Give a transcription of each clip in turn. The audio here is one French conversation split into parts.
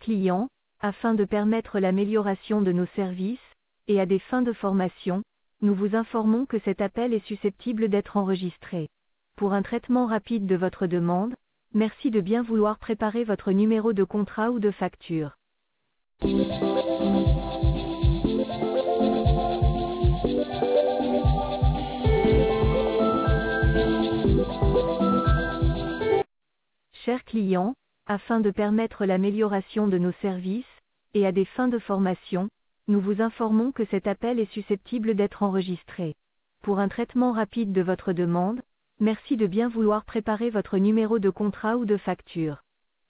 clients, afin de permettre l'amélioration de nos services, et à des fins de formation, nous vous informons que cet appel est susceptible d'être enregistré. Pour un traitement rapide de votre demande, merci de bien vouloir préparer votre numéro de contrat ou de facture. Chers clients, afin de permettre l'amélioration de nos services, et à des fins de formation, nous vous informons que cet appel est susceptible d'être enregistré. Pour un traitement rapide de votre demande, merci de bien vouloir préparer votre numéro de contrat ou de facture.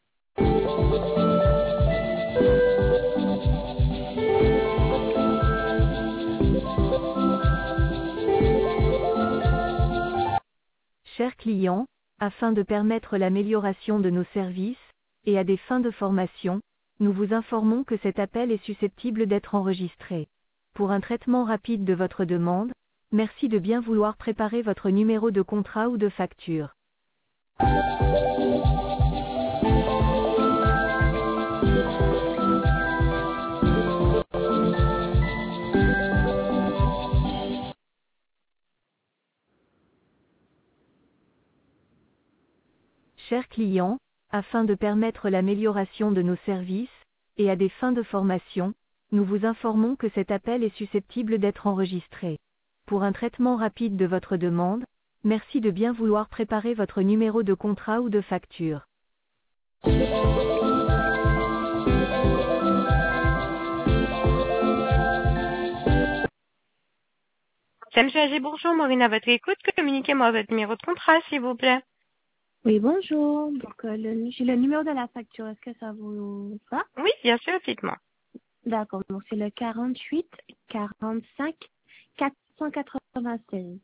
Chers clients, afin de permettre l'amélioration de nos services, et à des fins de formation, nous vous informons que cet appel est susceptible d'être enregistré. Pour un traitement rapide de votre demande, merci de bien vouloir préparer votre numéro de contrat ou de facture. Chers clients, afin de permettre l'amélioration de nos services, et à des fins de formation, nous vous informons que cet appel est susceptible d'être enregistré. Pour un traitement rapide de votre demande, merci de bien vouloir préparer votre numéro de contrat ou de facture. SMG, bonjour, Maureen à votre écoute. Communiquez-moi votre numéro de contrat, s'il vous plaît. Oui, bonjour. Donc, j'ai le numéro de la facture. Est-ce que ça vous va? Oui, bien sûr, dites-moi. D'accord. Donc, c'est le 48 45 496.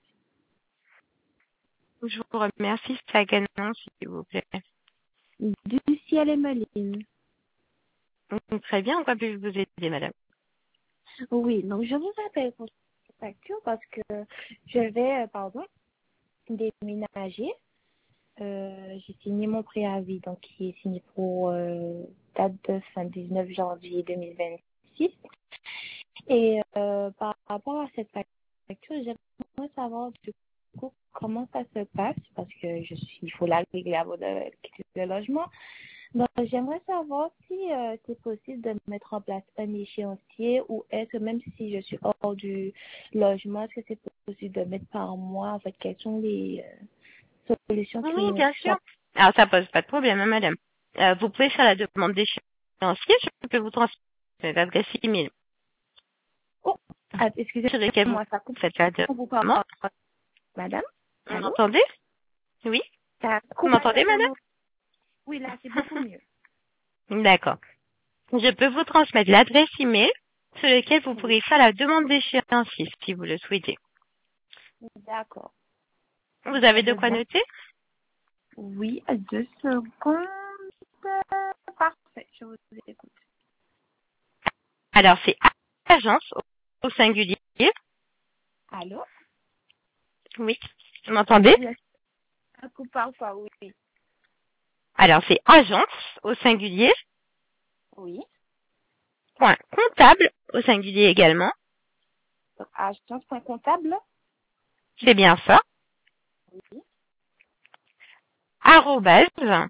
Je vous remercie. C'est à quel nom, s'il vous plaît? Du ciel et Meline. Très bien. En quoi puis-je vous aider, madame? Oui. Donc, je vous appelle pour cette facture parce que je vais, déménager. J'ai signé mon préavis, donc qui est signé pour date de fin 19 janvier 2026. Et par rapport à cette facture, j'aimerais savoir du coup comment ça se passe parce que il faut la régler avant de quitter le logement. Donc j'aimerais savoir si c'est possible de mettre en place un échéancier ou est-ce que même si je suis hors du logement, est-ce que c'est possible de mettre par mois, en fait, quelles sont les solutions qui Oui, bien sûr. Alors, ça pose pas de problème, hein, madame. Vous pouvez faire la demande d'échéancier. Je peux vous transmettre l'adresse email. Oh, excusez-moi, ça coupe. Faites la demande. Madame? Vous m'entendez? Oui. Vous m'entendez, madame? Oui, là, c'est beaucoup mieux. D'accord. Je peux vous transmettre l'adresse email sur laquelle vous pourrez faire la demande d'échéancier si vous le souhaitez. D'accord. Vous avez de quoi noter? Oui, 2 secondes. Parfait, je vous écoute. Alors, c'est agence au singulier. Allô? Oui. Vous m'entendez? Ça coupe parfois, oui. Alors, c'est agence au singulier. Oui. Point comptable au singulier également. Donc, agence.comptable? C'est bien ça. Oui. Arrobase.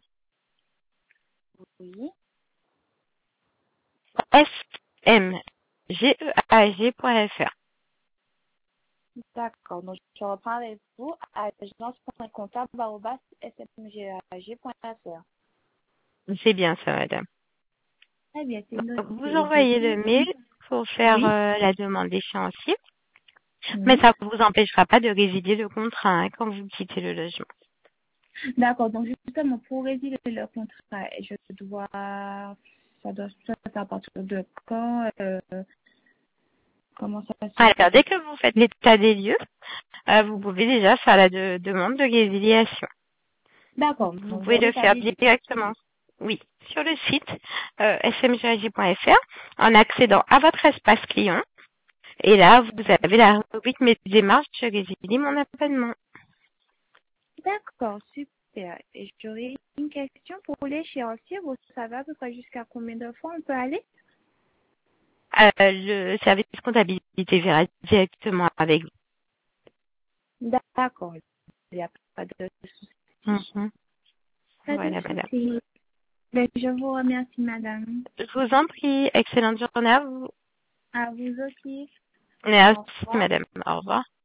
Oui. smgeag.fr. D'accord. Donc, je reprends avec vous. agence.comptable@smgag.fr. C'est bien ça, madame. Très bien, c'est noté. Vous envoyez le mail pour faire la demande d'échéancier. Mais ça ne vous empêchera pas de résilier le contrat quand vous quittez le logement. D'accord. Donc, justement, pour résilier le contrat, ça doit se faire à partir de quand? Comment ça se fait? Alors, dès que vous faites l'état des lieux, vous pouvez déjà faire la demande de résiliation. D'accord. Vous pouvez le faire directement, oui, sur le site smgag.fr en accédant à votre espace client. Et là, vous avez la rubrique Mes démarches, je résilie mon abonnement. D'accord, super. Et j'aurais une une question pour l'échéancier. Vous savez à peu près jusqu'à combien de fois on peut aller? Le service comptabilité verra directement avec vous. D'accord. Il n'y a pas de souci. Mhm. Pas de Voilà, madame. souci. Ben, je vous remercie, madame. Je vous en prie, excellente journée à vous. À vous aussi. Au Merci, revoir. madame. Au revoir.